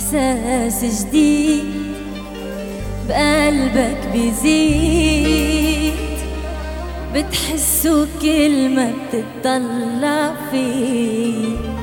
إحساس جديد بقلبك بيزيد، بتحسه كل ما بتطلع فيه.